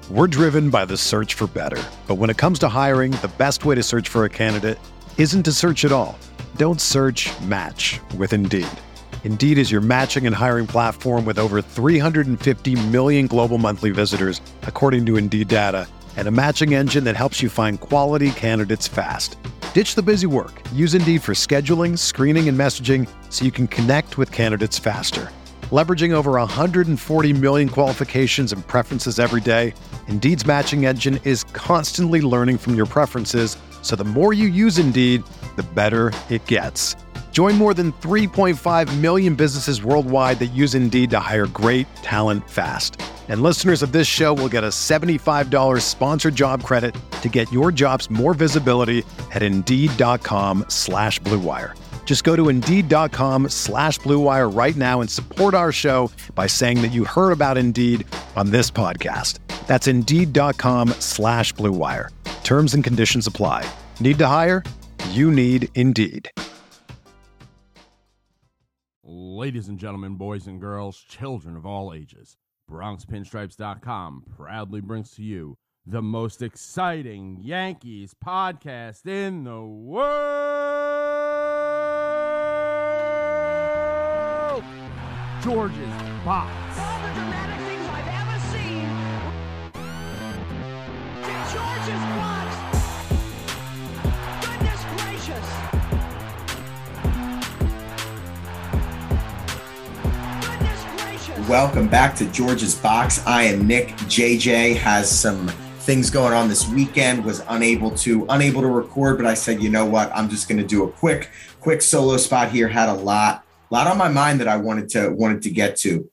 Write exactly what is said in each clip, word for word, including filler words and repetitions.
We're driven by the search for better. But when it comes to hiring, the best way to search for a candidate isn't to search at all. Don't search, match with Indeed. Indeed is your matching and hiring platform with over three hundred fifty million global monthly visitors, according to Indeed data, and a matching engine that helps you find quality candidates fast. Ditch the busy work. Use Indeed for scheduling, screening, and messaging so you can connect with candidates faster. Leveraging over one hundred forty million qualifications and preferences every day, Indeed's matching engine is constantly learning from your preferences, so the more you use Indeed, the better it gets. Join more than three point five million businesses worldwide that use Indeed to hire great talent fast. And listeners of this show will get a seventy-five dollars sponsored job credit to get your jobs more visibility at Indeed.com slash Blue Wire. Just go to Indeed.com slash Blue Wire right now and support our show by saying that you heard about Indeed on this podcast. That's Indeed.com slash Blue Wire. Terms and conditions apply. Need to hire? You need Indeed. Ladies and gentlemen, boys and girls, children of all ages, Bronx Pinstripes dot com proudly brings to you the most exciting Yankees podcast in the world, George's Box. All the dramatic things I've ever seen. George's Box. Goodness gracious. Goodness gracious. Welcome back to George's Box. I am Nick. J J has some things going on this weekend, was unable to unable to record, but I said, you know what, I'm just going to do a quick quick solo spot here. Had a lot lot on my mind that I wanted to wanted to get to.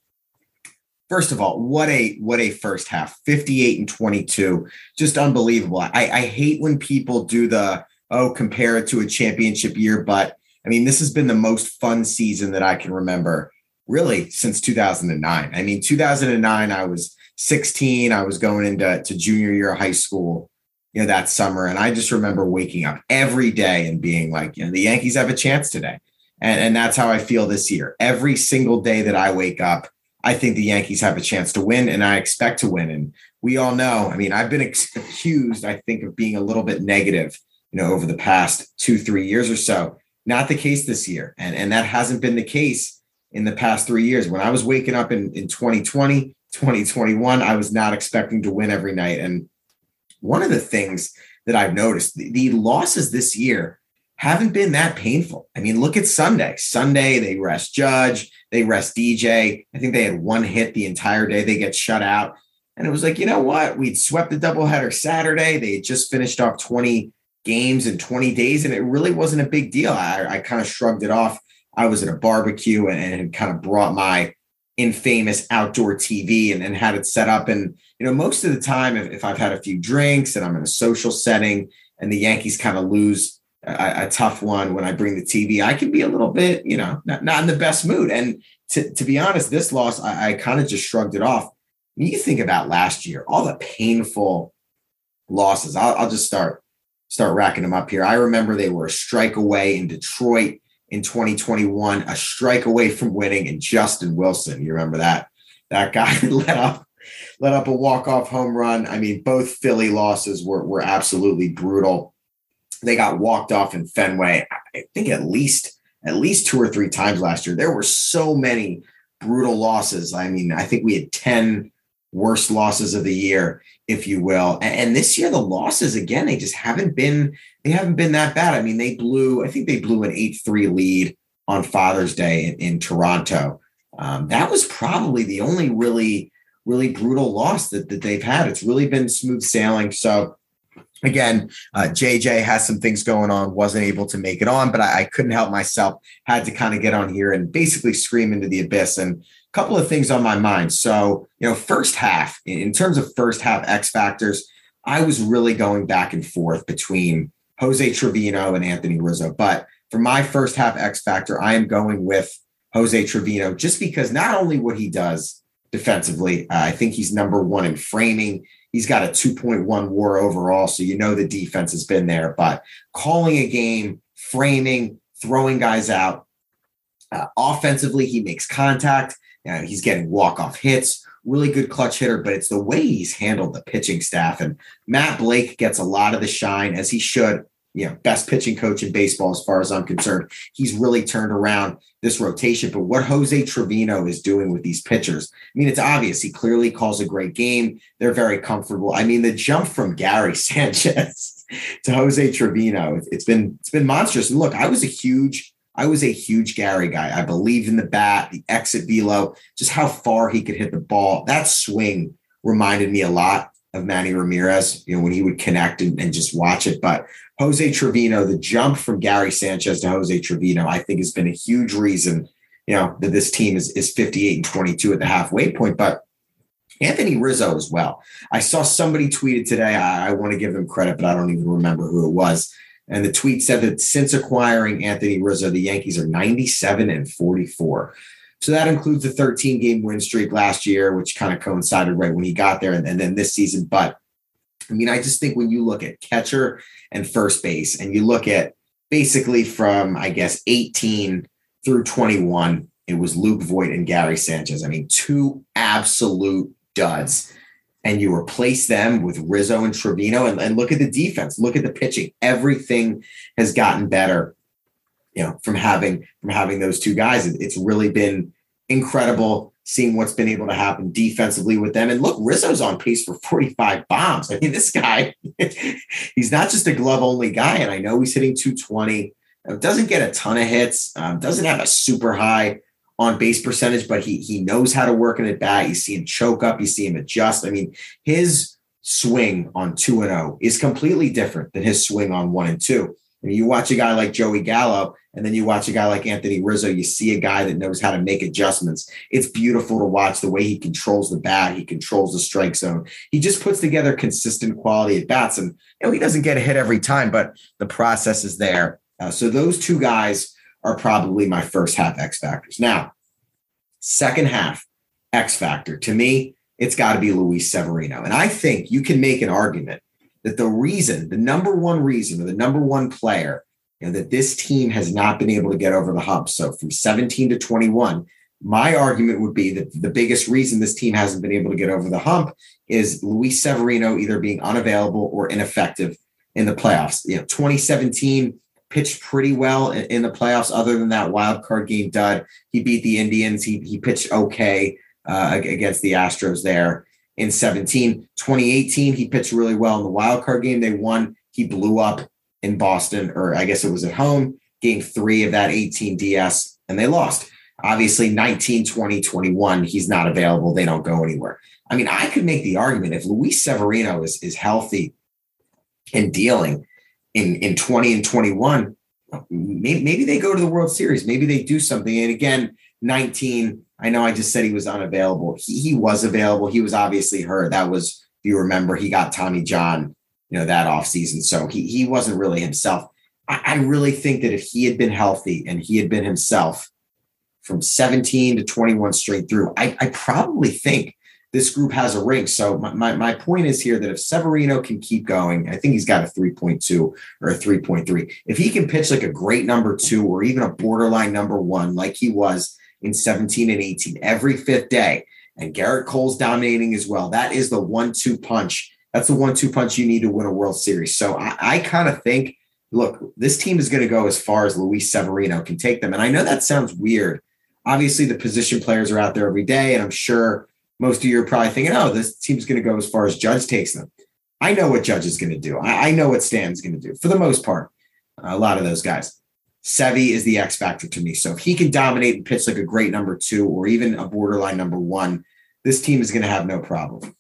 First of all, what a what a first half. fifty-eight and twenty-two, just unbelievable. I, I hate when people do the oh compare it to a championship year, but I mean, this has been the most fun season that I can remember really since two thousand nine. I mean, two thousand nine, I was sixteen. I was going into to junior year of high school, you know, that summer. And I just remember waking up every day and being like, you know, the Yankees have a chance today. And, and that's how I feel this year. Every single day that I wake up, I think the Yankees have a chance to win, and I expect to win. And we all know, I mean, I've been ex- accused, I think, of being a little bit negative, you know, over the past two, three years or so. Not the case this year. And, and that hasn't been the case in the past three years. When I was waking up in, in twenty twenty, twenty twenty-one, I was not expecting to win every night. And one of the things that I've noticed, the, the losses this year haven't been that painful. I mean, look at Sunday. Sunday, they rest Judge, they rest D J. I think they had one hit the entire day. They get shut out. And it was like, you know what? We'd swept the doubleheader Saturday. They had just finished off twenty games in twenty days, and it really wasn't a big deal. I, I kind of shrugged it off. I was at a barbecue and, and kind of brought my infamous outdoor T V and, and had it set up. And, you know, most of the time, if, if I've had a few drinks and I'm in a social setting and the Yankees kind of lose a, a tough one, when I bring the T V, I can be a little bit, you know, not, not in the best mood. And to, to be honest, this loss, I, I kind of just shrugged it off. When you think about last year, all the painful losses, I'll, I'll just start, start racking them up here. I remember they were a strike away in Detroit in twenty twenty-one, a strike away from winning, and Justin Wilson, you remember that? That guy let up, let up a walk-off home run. I mean, both Philly losses were, were absolutely brutal. They got walked off in Fenway, I think at least, at least two or three times last year. There were so many brutal losses. I mean, I think we had ten worst losses of the year, if you will. And, and this year, the losses, again, they just haven't been, they haven't been that bad. I mean, they blew, I think they blew an eight three lead on Father's Day in, in Toronto. Um, that was probably the only really, really brutal loss that, that they've had. It's really been smooth sailing. So again, uh, J J has some things going on, wasn't able to make it on, but I, I couldn't help myself, had to kind of get on here and basically scream into the abyss. And a couple of things on my mind. So, you know, first half, in terms of first half X factors, I was really going back and forth between Jose Trevino and Anthony Rizzo. But for my first half X factor, I am going with Jose Trevino, just because not only what he does defensively, uh, I think he's number one in framing. He's got a two point one WAR overall, so you know the defense has been there. But calling a game, framing, throwing guys out. Uh, offensively, he makes contact. Uh, he's getting walk-off hits, really good clutch hitter, but it's the way he's handled the pitching staff. And Matt Blake gets a lot of the shine, as he should. You know, best pitching coach in baseball, as far as I'm concerned. He's really turned around this rotation. But what Jose Trevino is doing with these pitchers, I mean, it's obvious. He clearly calls a great game. They're very comfortable. I mean, the jump from Gary Sanchez to Jose Trevino, it's been it's been monstrous. And look, I was a huge, I was a huge Gary guy. I believed in the bat, the exit velo, just how far he could hit the ball. That swing reminded me a lot of Manny Ramirez, you know, when he would connect and, and just watch it. But Jose Trevino, the jump from Gary Sanchez to Jose Trevino, I think has been a huge reason, you know, that this team is, is fifty-eight and twenty-two at the halfway point. But Anthony Rizzo as well. I saw somebody tweeted today. I, I want to give them credit, but I don't even remember who it was. And the tweet said that since acquiring Anthony Rizzo, the Yankees are ninety-seven and forty-four. So that includes the thirteen game win streak last year, which kind of coincided right when he got there, and, and then this season. But I mean, I just think when you look at catcher and first base, and you look at basically from, I guess, eighteen through twenty-one, it was Luke Voit and Gary Sanchez. I mean, two absolute duds. And you replace them with Rizzo and Trevino, and, and look at the defense, look at the pitching. Everything has gotten better, you know, from having from having those two guys. It, it's really been incredible seeing what's been able to happen defensively with them. And look, Rizzo's on pace for forty-five bombs. I mean, this guy, he's not just a glove only guy. And I know he's hitting two twenty, doesn't get a ton of hits, um, doesn't have a super high on base percentage, but he he knows how to work in at bat. You see him choke up, you see him adjust. I mean, his swing on two and oh is completely different than his swing on one and two. I mean, you watch a guy like Joey Gallo, and then you watch a guy like Anthony Rizzo, you see a guy that knows how to make adjustments. It's beautiful to watch the way he controls the bat. He controls the strike zone. He just puts together consistent quality at bats. And you know, he doesn't get a hit every time, but the process is there. Uh, so those two guys are probably my first half X factors. Now, second half X factor, to me, it's got to be Luis Severino. And I think you can make an argument that the reason, the number one reason, or the number one player, you know, that this team has not been able to get over the hump. So from seventeen to twenty-one, my argument would be that the biggest reason this team hasn't been able to get over the hump is Luis Severino either being unavailable or ineffective in the playoffs. You know, twenty seventeen pitched pretty well in, in the playoffs, other than that wild card game dud. He beat the Indians. He he pitched okay uh, against the Astros there in seventeen. twenty eighteen, he pitched really well in the wild card game. They won. He blew up in Boston, or I guess it was at home, game three of that eighteen D S, and they lost. Obviously, nineteen, twenty, twenty-one, he's not available. They don't go anywhere. I mean, I could make the argument if Luis Severino is, is healthy and dealing in, in twenty and twenty-one, maybe, maybe they go to the World Series. Maybe they do something. And again, nineteen, I know I just said he was unavailable. He, he was available. He was obviously hurt. That was, if you remember, he got Tommy John, you know, that offseason. So he, he wasn't really himself. I, I really think that if he had been healthy and he had been himself from seventeen to twenty-one straight through, I, I probably think this group has a ring. So my, my, my point is here that if Severino can keep going, I think he's got a three point two or a three point three. If he can pitch like a great number two or even a borderline number one, like he was in seventeen and eighteen every fifth day, and Garrett Cole's dominating as well, that is the one two punch. That's the one two punch you need to win a World Series. So I, I kind of think, look, this team is going to go as far as Luis Severino can take them. And I know that sounds weird. Obviously, the position players are out there every day, and I'm sure most of you are probably thinking, oh, this team's going to go as far as Judge takes them. I know what Judge is going to do. I, I know what Stan's going to do for the most part. A lot of those guys. Sevy is the X factor to me. So if he can dominate and pitch like a great number two or even a borderline number one, this team is going to have no problem.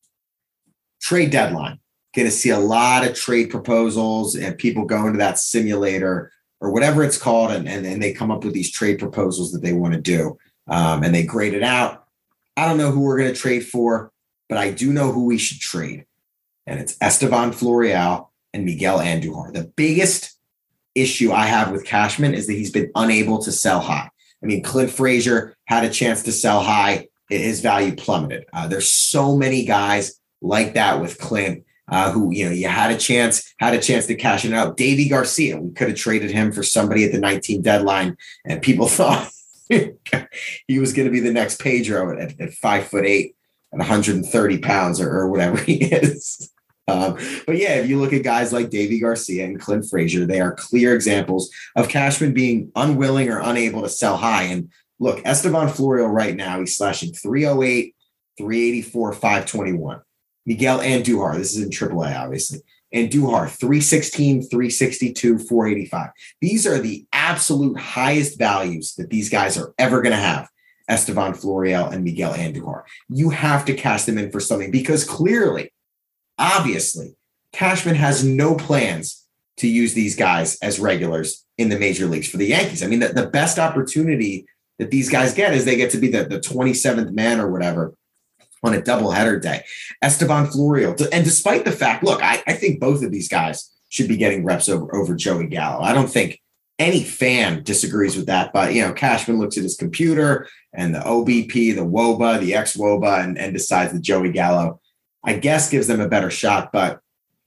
Trade deadline. Going to see a lot of trade proposals and people go into that simulator or whatever it's called, and, and, and they come up with these trade proposals that they want to do, um, and they grade it out. I don't know who we're going to trade for, but I do know who we should trade, and it's Estevan Florial and Miguel Andujar. The biggest issue I have with Cashman is that he's been unable to sell high. I mean, Clint Frazier had a chance to sell high. His value plummeted. Uh, there's so many guys like that with Clint, uh, who, you know, you had a chance, had a chance to cash it out. Davy Garcia, we could have traded him for somebody at the nineteen deadline, and people thought he was going to be the next Pedro at, at five foot eight. at one hundred thirty pounds or, or whatever he is. Um, but yeah, if you look at guys like Davy Garcia and Clint Frazier, they are clear examples of Cashman being unwilling or unable to sell high. And look, Esteban Florial right now, he's slashing three oh eight, three eighty-four, five twenty-one. Miguel Andujar, this is in triple A, obviously. Andujar, three sixteen, three sixty-two, four eighty-five. These are the absolute highest values that these guys are ever going to have. Esteban Florial and Miguel Andujar. You have to cash them in for something because clearly, obviously, Cashman has no plans to use these guys as regulars in the major leagues for the Yankees. I mean, the, the best opportunity that these guys get is they get to be the, the twenty-seventh man or whatever on a doubleheader day. Esteban Florial, and despite the fact, look, I, I think both of these guys should be getting reps over, over Joey Gallo. I don't think any fan disagrees with that, but, you know, Cashman looks at his computer and the O B P, the W O B A, the ex-W O B A, and, and decides that Joey Gallo, I guess, gives them a better shot. But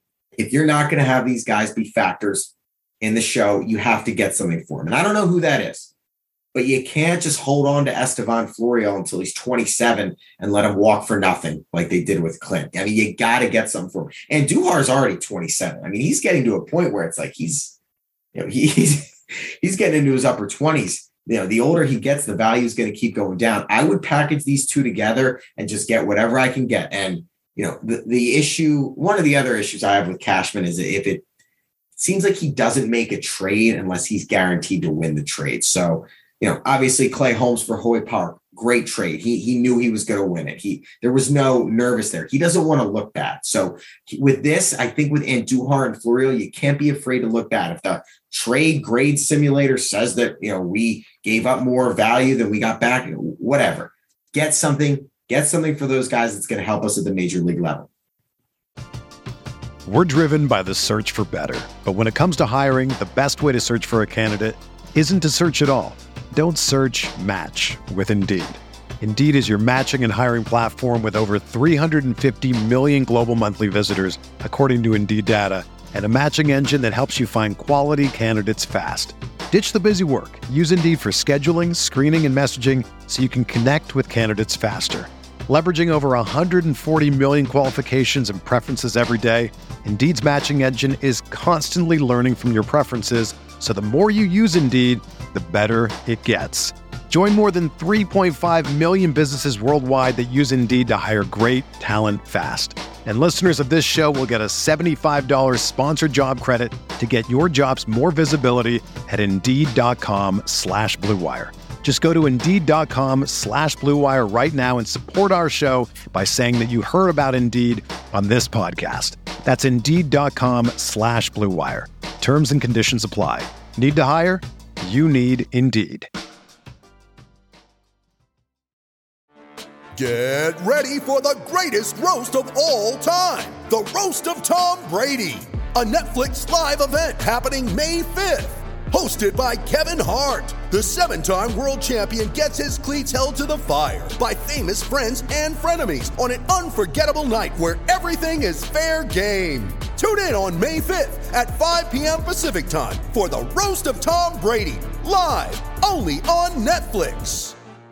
if you're not going to have these guys be factors in the show, you have to get something for them. And I don't know who that is, but you can't just hold on to Esteban Florial until he's twenty-seven and let him walk for nothing like they did with Clint. I mean, you got to get something for him. And Duhar's already twenty-seven. I mean, he's getting to a point where it's like he's, you know, he's he's getting into his upper twenties. You know, the older he gets, the value is going to keep going down. I would package these two together and just get whatever I can get. And, you know, the, the issue, one of the other issues I have with Cashman is if it seems like he doesn't make a trade unless he's guaranteed to win the trade. So, you know, obviously Clay Holmes for Hoy Park, great trade. He he knew he was going to win it. He there was no nervous there. He doesn't want to look bad. So he, with this, I think with Andujar and Florial, you can't be afraid to look bad. If the trade grade simulator says that, you know, we gave up more value than we got back, whatever, get something, get something for those guys that's going to help us at the major league level. We're driven by the search for better. But when it comes to hiring, the best way to search for a candidate isn't to search at all. Don't search, match with Indeed. Indeed is your matching and hiring platform with over three hundred fifty million global monthly visitors, according to Indeed data, and a matching engine that helps you find quality candidates fast. Ditch the busy work. Use Indeed for scheduling, screening, and messaging so you can connect with candidates faster. Leveraging over one hundred forty million qualifications and preferences every day, Indeed's matching engine is constantly learning from your preferences, so the more you use Indeed, the better it gets. Join more than three point five million businesses worldwide that use Indeed to hire great talent fast. And listeners of this show will get a seventy-five dollars sponsored job credit to get your jobs more visibility at Indeed.com slash Blue Wire. Just go to Indeed.com slash Blue Wire right now and support our show by saying that you heard about Indeed on this podcast. That's Indeed.com slash Blue Wire. Terms and conditions apply. Need to hire? You need Indeed. Get ready for the greatest roast of all time. The Roast of Tom Brady. A Netflix live event happening May fifth. Hosted by Kevin Hart. The seven-time world champion gets his cleats held to the fire by famous friends and frenemies on an unforgettable night where everything is fair game. Tune in on May fifth at five p.m. Pacific time for the Roast of Tom Brady. Live only on Netflix.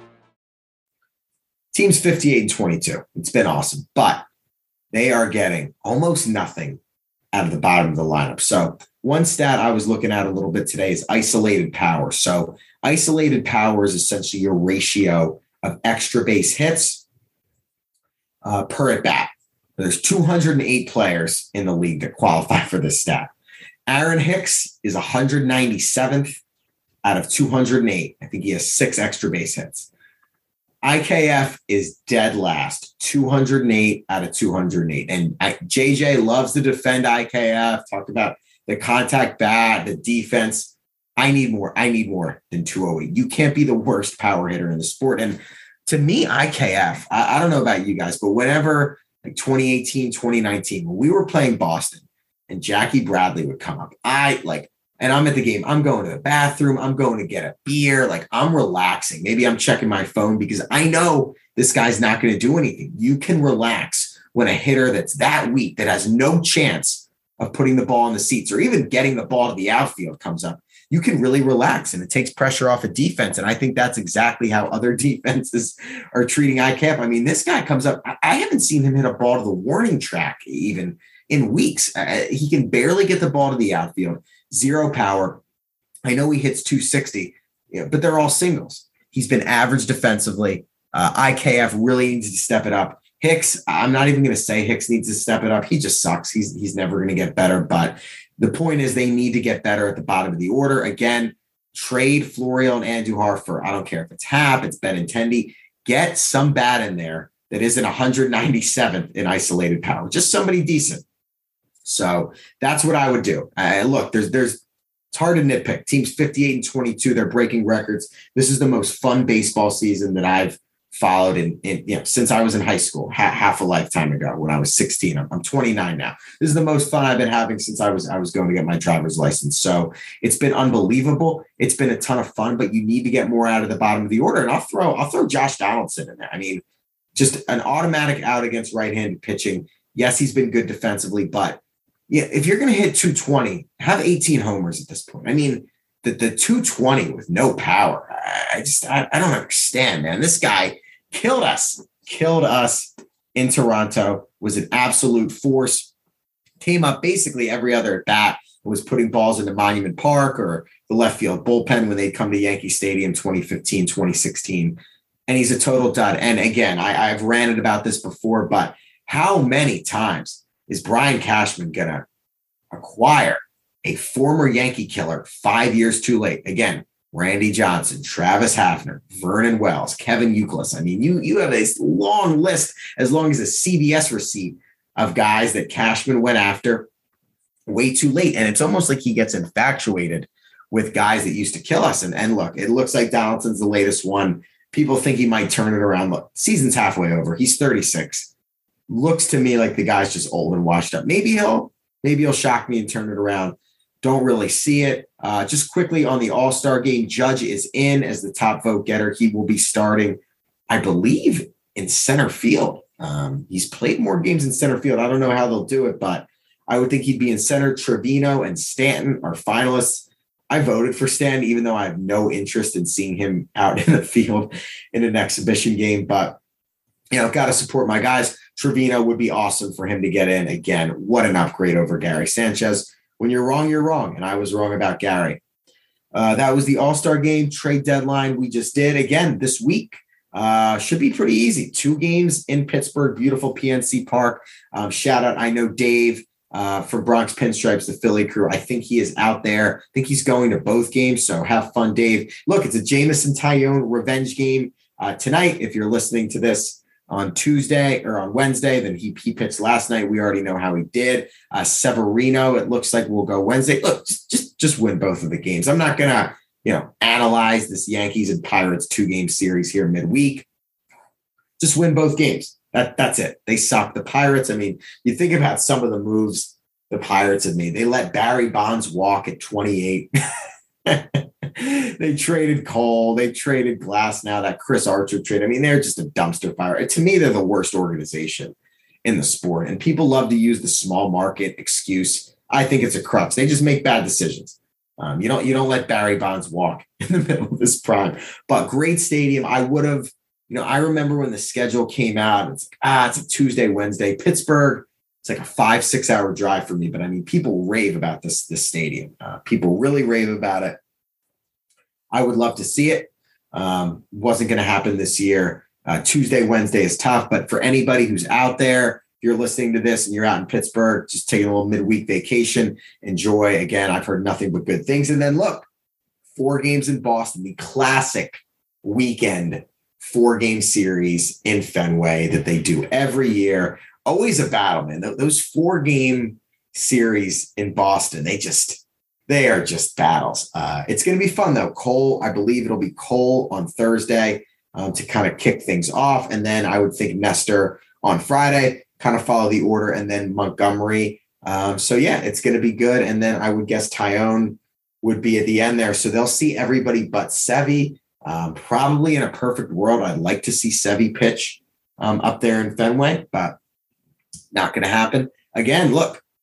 Team's fifty-eight and twenty-two. It's been awesome, but they are getting almost nothing out of the bottom of the lineup. So one stat I was looking at a little bit today is isolated power. So isolated power is essentially your ratio of extra base hits uh, per at bat. There's two hundred eight players in the league that qualify for this stat. Aaron Hicks is one hundred ninety-seventh out of two hundred eight. I think he has six extra base hits. I K F is dead last, two hundred eight out of two hundred eight. And J J loves to defend I K F, talked about the contact bat, the defense. I need more. I need more than two oh eight. You can't be the worst power hitter in the sport. And to me, I K F, I, I don't know about you guys, but whenever like twenty eighteen, twenty nineteen, when we were playing Boston and Jackie Bradley would come up, I like, and I'm at the game, I'm going to the bathroom, I'm going to get a beer, like I'm relaxing. Maybe I'm checking my phone because I know this guy's not going to do anything. You can relax when a hitter that's that weak, that has no chance of putting the ball in the seats or even getting the ball to the outfield comes up. you can really relax and it takes pressure off a defense. And I think that's exactly how other defenses are treating I C A P. I mean, this guy comes up. I haven't seen him hit a ball to the warning track even in weeks. Uh, he can barely get the ball to the outfield, zero power. I know he hits two sixty, you know, but they're all singles. He's been average defensively. Uh, I K F really needs to step it up. Hicks, I'm not even going to say Hicks needs to step it up. He just sucks. He's he's never going to get better. But the point is they need to get better at the bottom of the order. Again, trade Florial and Andujar for, I don't care if it's Happ, it's Benintendi. Get some bat in there that isn't one hundred ninety-seventh in isolated power. Just somebody decent. So that's what I would do. Uh, look, there's there's it's hard to nitpick. Teams fifty-eight and twenty-two, they're breaking records. This is the most fun baseball season that I've followed in, in you know, since I was in high school, ha- half a lifetime ago when I was sixteen. I'm, I'm twenty-nine now. This is the most fun I've been having since I was I was going to get my driver's license. So it's been unbelievable. It's been a ton of fun, but you need to get more out of the bottom of the order. And I'll throw I'll throw Josh Donaldson in there. I mean, just an automatic out against right-handed pitching. Yes, he's been good defensively, but yeah, if you're going to hit two twenty, have eighteen homers at this point. I mean, the the two twenty with no power. I just I, I don't understand, man. This guy killed us, killed us in Toronto, was an absolute force, came up basically every other at bat, was putting balls into Monument Park or the left field bullpen when they'd come to Yankee Stadium twenty fifteen, twenty sixteen. And he's a total dud. And again, I, I've ranted about this before, but how many times is Brian Cashman going to acquire a former Yankee killer five years too late? Again, Randy Johnson, Travis Hafner, Vernon Wells, Kevin Youkilis. I mean, you you have a long list, as long as a C B S receipt, of guys that Cashman went after way too late. And it's almost like he gets infatuated with guys that used to kill us. And, and look, it looks like Donaldson's the latest one. People think he might turn it around. Look, season's halfway over. He's thirty-six. Looks to me like the guy's just old and washed up. Maybe he'll maybe he'll shock me and turn it around. Don't really see it. Uh, just quickly on the All-Star game, Judge is in as the top vote getter. He will be starting, I believe, in center field. Um, he's played more games in center field. I don't know how they'll do it, but I would think he'd be in center. Trevino and Stanton are finalists. I voted for Stanton, even though I have no interest in seeing him out in the field in an exhibition game. But, you know, got to support my guys. Trevino would be awesome for him to get in. Again, what an upgrade over Gary Sanchez. When you're wrong, you're wrong. And I was wrong about Gary. Uh, that was the All-Star game trade deadline we just did. Again, this week uh, should be pretty easy. Two games in Pittsburgh, beautiful P N C Park. Um, shout out, I know Dave uh, from Bronx Pinstripes, the Philly crew. I think he is out there. I think he's going to both games. So have fun, Dave. Look, it's a Jameson Taillon revenge game uh, tonight. If you're listening to this on Tuesday or on Wednesday, then he, he pitched last night. We already know how he did. Uh, Severino, it looks like we'll go Wednesday. Look, just, just, just win both of the games. I'm not going to, you know, analyze this Yankees and Pirates two-game series here midweek. Just win both games. That, that's it. They suck. The Pirates, I mean, you think about some of the moves the Pirates have made. They let Barry Bonds walk at twenty-eight. They traded Cole. They traded Glass. Now that Chris Archer trade. I mean, they're just a dumpster fire. To me, they're the worst organization in the sport. And people love to use the small market excuse. I think it's a crux. They just make bad decisions. Um, you don't you don't let Barry Bonds walk in the middle of his prime. But great stadium. I would have, you know, I remember when the schedule came out. It's like, ah, it's a Tuesday, Wednesday. Pittsburgh. It's like a five, six hour drive for me. But I mean, people rave about this, this stadium. Uh, people really rave about it. I would love to see it. Um, wasn't going to happen this year. Uh, Tuesday, Wednesday is tough. But for anybody who's out there, if you're listening to this and you're out in Pittsburgh, just taking a little midweek vacation, enjoy. Again, I've heard nothing but good things. And then look, four games in Boston, the classic weekend four-game series in Fenway that they do every year. Always a battle, man. Those four-game series in Boston, they just, they are just battles. Uh, it's going to be fun, though. Cole, I believe it'll be Cole on Thursday um, to kind of kick things off. And then I would think Nestor on Friday, kind of follow the order, and then Montgomery. Um, so, yeah, it's going to be good. And then I would guess Taillon would be at the end there. So they'll see everybody but Sevy. Um, probably in a perfect world, I'd like to see Sevy pitch um, up there in Fenway, but not going to happen. Again, look,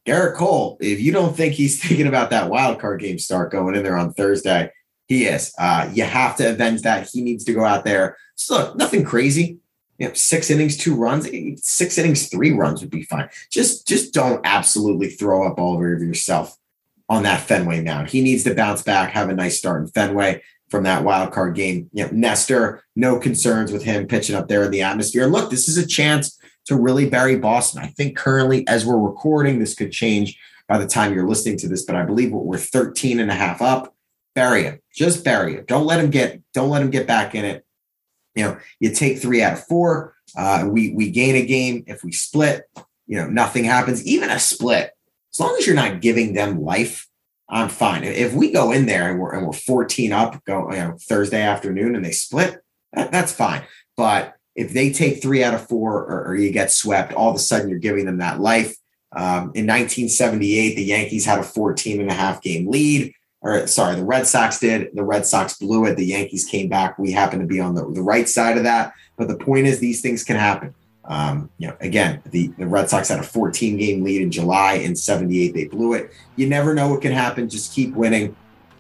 Garrett Cole, if you don't think he's thinking about that wild card game start going in there on Thursday, he is. Uh, you have to avenge that. He needs to go out there. So look, nothing crazy. You know, six innings, two runs, six innings, three runs would be fine. Just, just don't absolutely throw up all over yourself on that Fenway mound. He needs to bounce back, have a nice start in Fenway from that wild card game. You know, Nestor, no concerns with him pitching up there in the atmosphere. Look, this is a chance to really bury Boston. I think currently, as we're recording, this could change by the time you're listening to this, but I believe we're thirteen and a half up. Bury him. Just bury him. Don't let him get, don't let him get back in it. You know, you take three out of four. Uh, we we gain a game. If we split, you know, nothing happens. Even a split, as long as you're not giving them life, I'm fine. If we go in there and we're and we're fourteen up, go you know Thursday afternoon, and they split, that, that's fine. But if they take three out of four, or, or you get swept, all of a sudden you're giving them that life. Um, in nineteen seventy-eight, the Yankees had a fourteen and a half game lead. Or sorry, the Red Sox did. The Red Sox blew it. The Yankees came back. We happened to be on the, the right side of that. But the point is, these things can happen. Um, you know, again, the, the Red Sox had a fourteen game lead in July. In seventy-eight, they blew it. You never know what can happen. Just keep winning.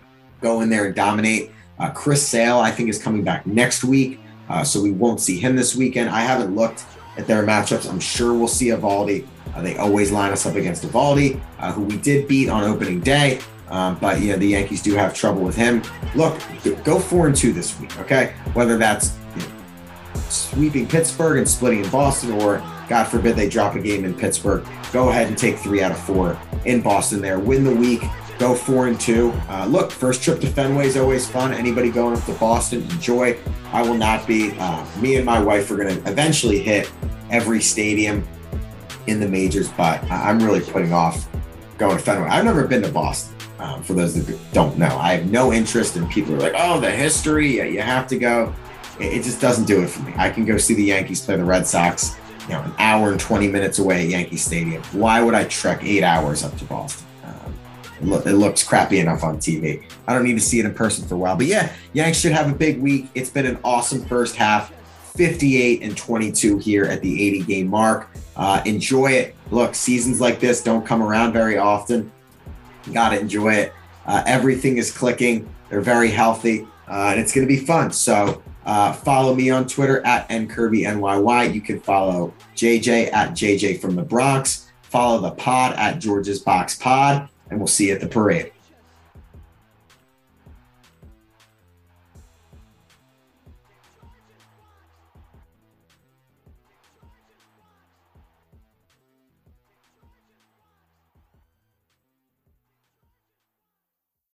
Go in there and dominate. Uh, Chris Sale, I think, is coming back next week. Uh, so we won't see him this weekend. I haven't looked at their matchups. I'm sure we'll see Eovaldi. Uh, they always line us up against Eovaldi, uh, who we did beat on opening day. Um, but, you know, the Yankees do have trouble with him. Look, go four and two this week, okay? Whether that's you know, sweeping Pittsburgh and splitting in Boston, or, God forbid, they drop a game in Pittsburgh, go ahead and take three out of four in Boston there. Win the week, go four and two. Uh, look, first trip to Fenway is always fun. Anybody going up to Boston, enjoy. I will not be. Uh, me and my wife are going to eventually hit every stadium in the majors, but I'm really putting off going to Fenway. I've never been to Boston. Um, for those that don't know, I have no interest in people who are like, oh, the history, yeah, you have to go. It, it just doesn't do it for me. I can go see the Yankees play the Red Sox, you know, an hour and twenty minutes away at Yankee Stadium. Why would I trek eight hours up to Boston? Um, it, lo- it looks crappy enough on T V. I don't need to see it in person for a while. But yeah, Yanks should have a big week. It's been an awesome first half, fifty-eight and twenty-two here at the eighty game mark. Uh, enjoy it. Look, seasons like this don't come around very often. You got to enjoy it. Uh, everything is clicking. They're very healthy, uh, and it's going to be fun. So uh, follow me on Twitter at N Kirby N Y Y. You can follow J J at J J from the Bronx. Follow the pod at George's Box Pod, and we'll see you at the parade.